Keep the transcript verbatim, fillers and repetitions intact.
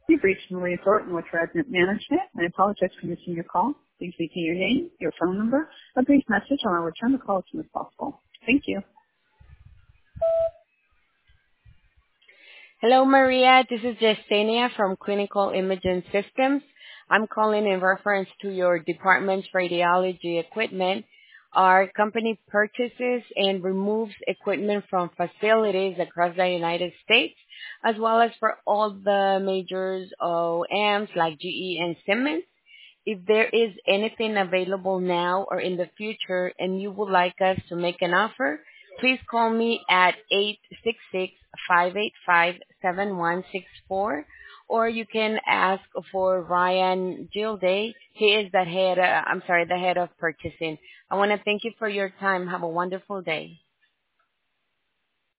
You've reached Maria Thornton with Resident Management. I apologize for missing your call. Please leave me your name, your phone number, a brief message, and I'll return the call as soon as possible. Thank you. Hello, Maria. This is Justania from Clinical Imaging Systems. I'm calling in reference to your department's radiology equipment. Our company purchases and removes equipment from facilities across the United States, as well as for all the majors O E Ms like G E and Siemens. If there is anything available now or in the future and you would like us to make an offer, please call me at eight six six, five eight five, seven one six four, or you can ask for Ryan Gilday. He is the head, uh, I'm sorry, the head of purchasing. I want to thank you for your time. Have a wonderful day.